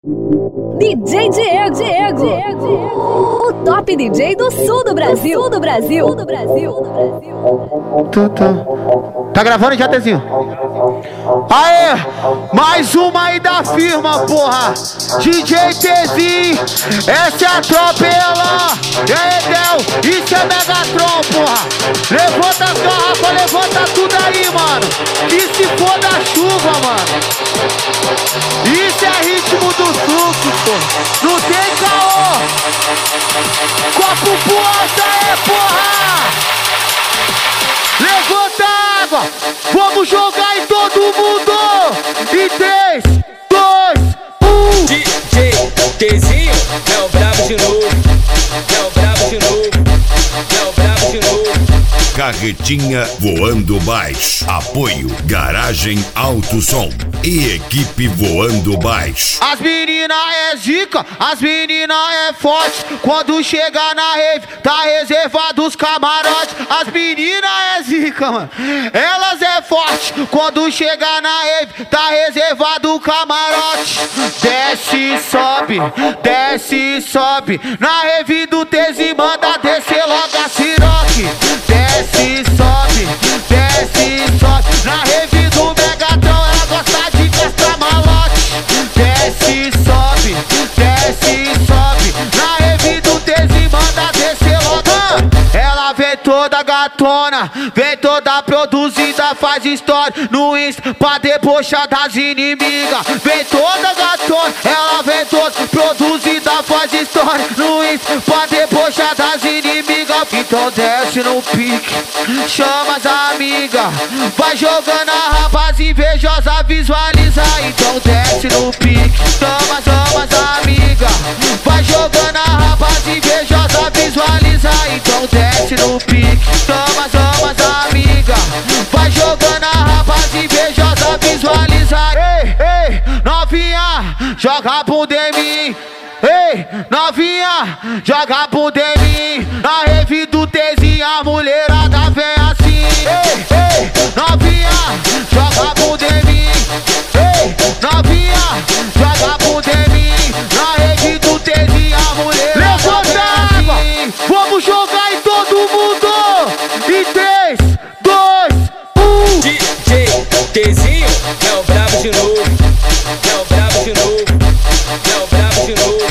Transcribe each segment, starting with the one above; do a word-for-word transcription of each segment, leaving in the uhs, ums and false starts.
D J Diego, Diego, Diego, o top D J do sul do Brasil, do sul do Brasil, sul do Brasil, do Brasil. Tá, tá. Tá gravando já, Tezinho? Aê, mais uma aí da firma, porra. D J Tezinho, essa é a tropela. E aí, Del, isso é Megatron, porra. Levanta as garrafas, levanta tudo aí, mano. Que se for da chuva, mano. Isso é ritmo do suco, porra. Não tem caô. Copo puanta é, porra. Levanta a água. Vamos jogar em todo mundo. Em três, dois, um. D J Tezinho é o brabo de novo. É o brabo de novo. É o brabo de novo. Carretinha Voando Baixo. Apoio Garagem Alto Som e equipe Voando Baixo. As meninas é zica, as meninas é forte. Quando chega na rave, tá reservado os camarotes. As meninas é zica, mano. Elas é forte. Quando chega na rave, tá reservado o camarote. Desce e sobe, desce e sobe. Na rave do Tezi manda descer logo a siroque. Desce e sobe, desce e sobe. Na rave do Megatron ela gosta de gastar malote. Desce e sobe, desce e sobe. Na rave do Tezi manda descer logo. Ela vem toda gatona, vem toda produzida, faz história no Insta pra debochar das inimigas. Vem toda gatona, ela vem toda produzida, faz história no Insta pra debochar das inimigas. Então desce no pique, chama as amigas, vai jogando a rapaz invejosa, visualiza. Então desce no pique, chama, chama as amigas, vai jogando a rapaz invejosa, visualiza. Então desce no pique, chama, chama as amigas, vai jogando a rapaz invejosa, visualiza. Ei, ei, novinha, joga a bunda em mim. Ei, novinha, joga a bunda em mim. Na rave do Tezinho a mulherada vem assim. Ei, ei, novinha, joga a bunda em mim. Ei, novinha, joga a bunda em mim. Na rave do Tezinho a mulherada vem assim. Vamos jogar em todo mundo. Em três, dois, um. D J Tezinho é o brabo de novo. É o brabo de novo. É o brabo de novo.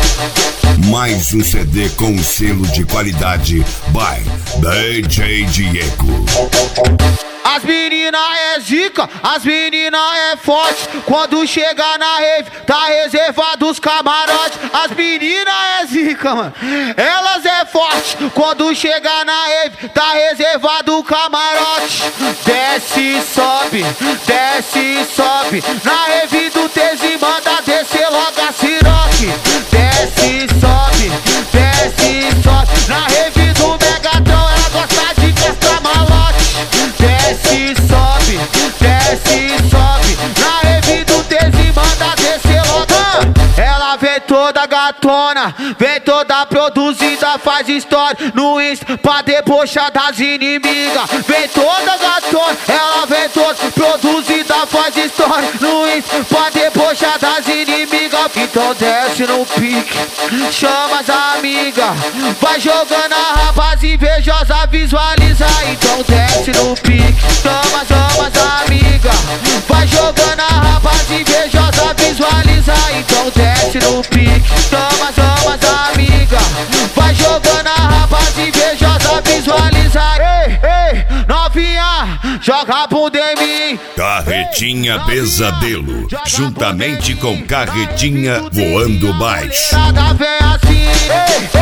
Mais um C D com selo de qualidade by D J Diego. As meninas é zica, as meninas é forte. Quando chega na rave, tá reservado os camarotes. As meninas é zica, mano. Elas é forte. Quando chega na rave, tá reservado o camarote. Desce e sobe, desce e sobe. Na rave do Tezi manda descer logo a siroque. Desce e sobe, desce e sobe. Na rave do Megatron ela gosta de gastar malote. Desce e sobe, desce e sobe. Na rave do Tezi manda descer logo. Ela vem toda gatona, vem toda produzida, faz história no Insta pra debochar das inimigas. Vem toda gatona, ela vem toda produzida, faz história no Insta pra debochar das inimigas. Então desce no pique, chama as amigas, vai jogando a rapaz invejosa, visualiza. Então desce no pique, chama, chama as amigas, vai jogando a rapaz invejosa, visualiza. Então desce no pique, chama, chama as amigas, vai jogando a rapaz invejosa, visualiza. Ei, ei, novinha, joga a bunda em mim. Carretinha Pesadelo, juntamente com Carretinha Voando Baixo. Nada vem assim. Ei, ei.